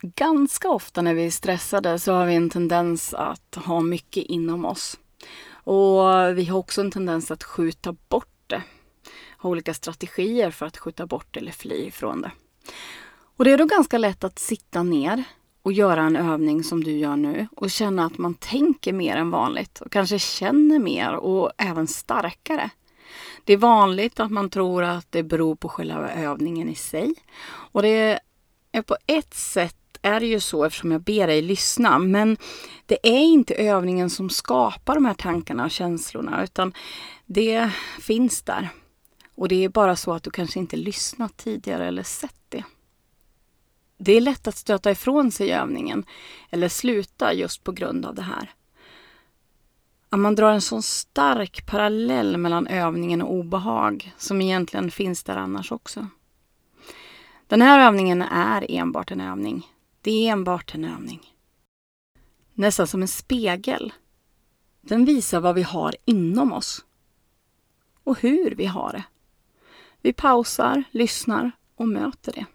Ganska ofta när vi är stressade så har vi en tendens att ha mycket inom oss. Och vi har också en tendens att skjuta bort det. Ha olika strategier för att skjuta bort eller fly ifrån det. Och det är då ganska lätt att sitta ner och göra en övning som du gör nu och känna att man tänker mer än vanligt och kanske känner mer och även starkare. Det är vanligt att man tror att det beror på själva övningen i sig. Och det är på ett sätt är det ju så eftersom jag ber dig lyssna. Men det är inte övningen som skapar de här tankarna och känslorna utan det finns där. Och det är bara så att du kanske inte lyssnat tidigare eller sett det. Det är lätt att stöta ifrån sig övningen eller sluta just på grund av det här. Att man drar en sån stark parallell mellan övningen och obehag som egentligen finns där annars också. Den här övningen är enbart en övning. Det är enbart en övning. Nästan som en spegel. Den visar vad vi har inom oss. Och hur vi har det. Vi pausar, lyssnar och möter det.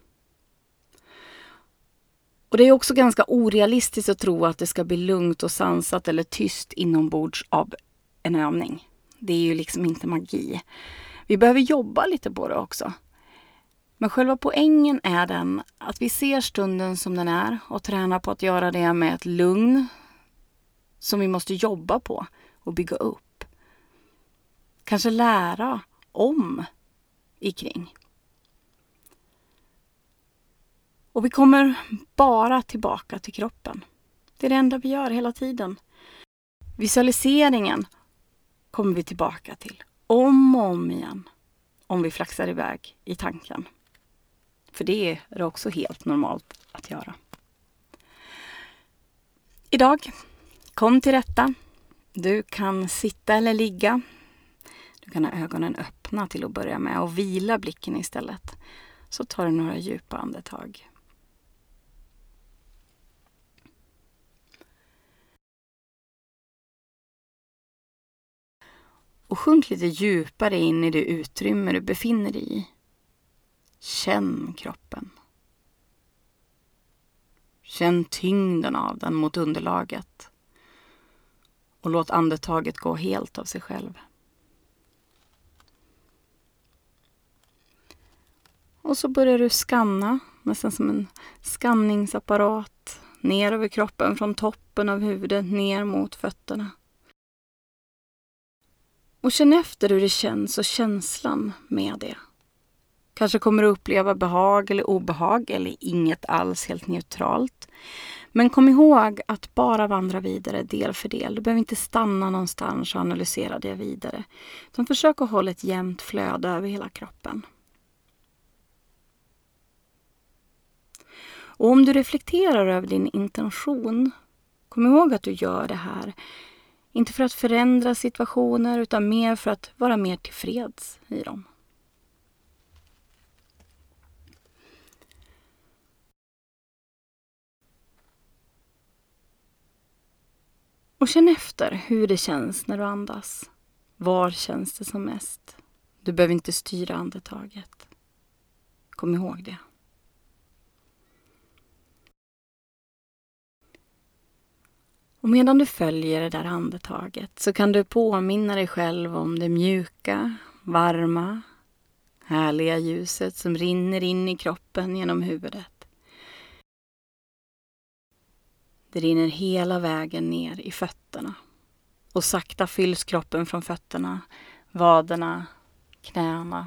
Och det är också ganska orealistiskt att tro att det ska bli lugnt och sansat eller tyst inombords av en övning. Det är ju liksom inte magi. Vi behöver jobba lite på det också. Men själva poängen är den att vi ser stunden som den är och tränar på att göra det med ett lugn som vi måste jobba på och bygga upp. Kanske lära om ikring. Och vi kommer bara tillbaka till kroppen. Det är det enda vi gör hela tiden. Visualiseringen kommer vi tillbaka till om och om igen om vi flaxar iväg i tanken. För det är också helt normalt att göra. Idag, kom till rätta. Du kan sitta eller ligga. Du kan ha ögonen öppna till att börja med och vila blicken istället. Så tar du några djupa andetag. Och sjunk lite djupare in i det utrymme du befinner dig i. Känn kroppen. Känn tyngden av den mot underlaget. Och låt andetaget gå helt av sig själv. Och så börjar du skanna, nästan som en skanningsapparat. Ner över kroppen från toppen av huvudet ner mot fötterna. Och känn efter hur det känns och känslan med det. Kanske kommer du uppleva behag eller obehag eller inget alls, helt neutralt. Men kom ihåg att bara vandra vidare del för del. Du behöver inte stanna någonstans och analysera det vidare. Utan försök att hålla ett jämnt flöde över hela kroppen. Och om du reflekterar över din intention, kom ihåg att du gör det här. Inte för att förändra situationer utan mer för att vara mer tillfreds i dem. Och känn efter hur det känns när du andas. Var känns det som mest? Du behöver inte styra andetaget. Kom ihåg det. Och medan du följer det där andetaget så kan du påminna dig själv om det mjuka, varma, härliga ljuset som rinner in i kroppen genom huvudet. Det rinner hela vägen ner i fötterna. Och sakta fylls kroppen från fötterna, vaderna, knäna.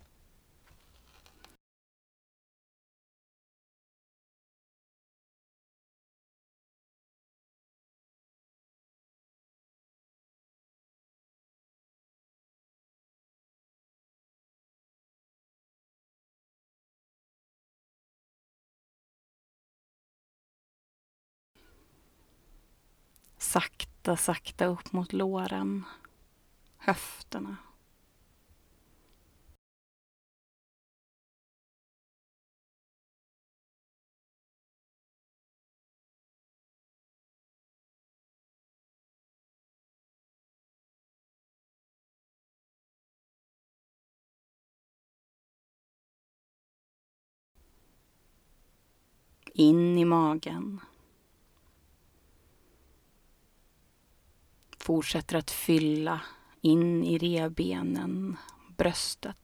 Sakta upp mot låren, höfterna. In i magen. Fortsätter att fylla in i revbenen, bröstet.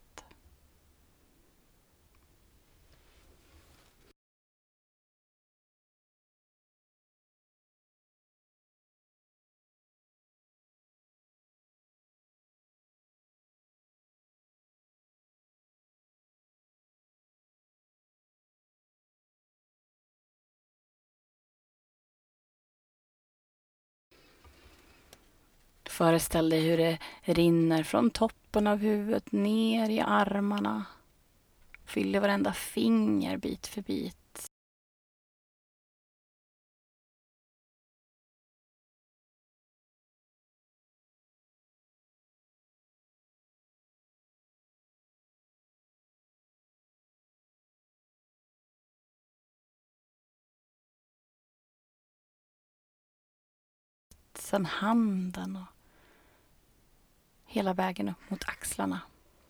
Föreställ dig hur det rinner från toppen av huvudet ner i armarna. Fyller varenda finger bit för bit. Sen handen och hela vägen upp mot axlarna.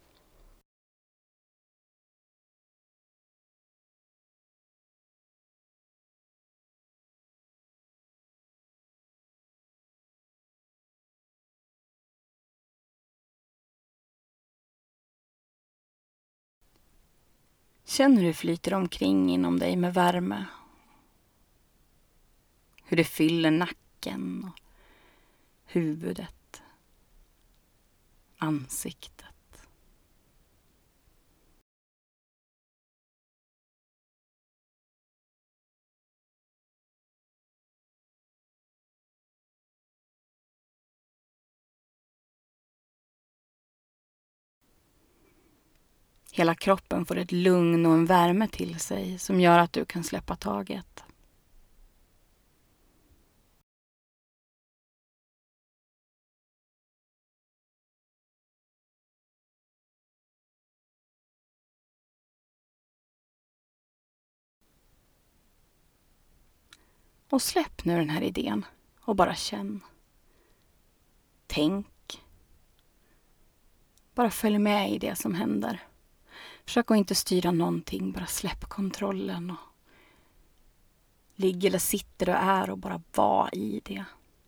Känner hur det flyter omkring inom dig med värme. Hur det fyller nacken och huvudet, ansiktet. Hela kroppen får ett lugn och en värme till sig som gör att du kan släppa taget. Och släpp nu den här idén och bara känn. Tänk. Bara följ med i det som händer. Försök att inte styra någonting, bara släpp kontrollen. Och ligg eller sitter du är och bara var i det.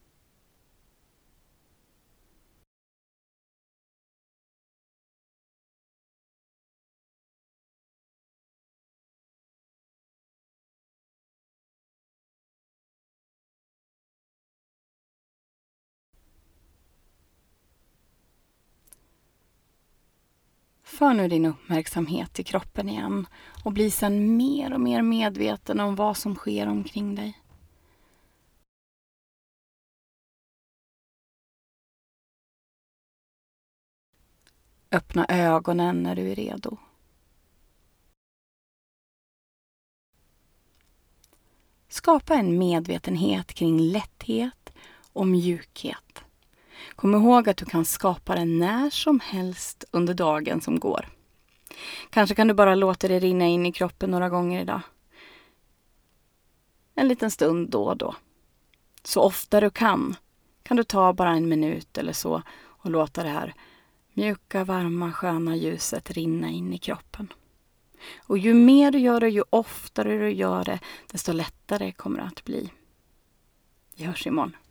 För nu din uppmärksamhet till kroppen igen och bli sedan mer och mer medveten om vad som sker omkring dig. Öppna ögonen när du är redo. Skapa en medvetenhet kring lätthet och mjukhet. Kom ihåg att du kan skapa den när som helst under dagen som går. Kanske kan du bara låta det rinna in i kroppen några gånger idag. En liten stund då och då. Så ofta du kan du ta bara en minut eller så och låta det här mjuka, varma, sköna ljuset rinna in i kroppen. Och ju mer du gör det, ju oftare du gör det, desto lättare kommer det att bli. Vi hörs imorgon.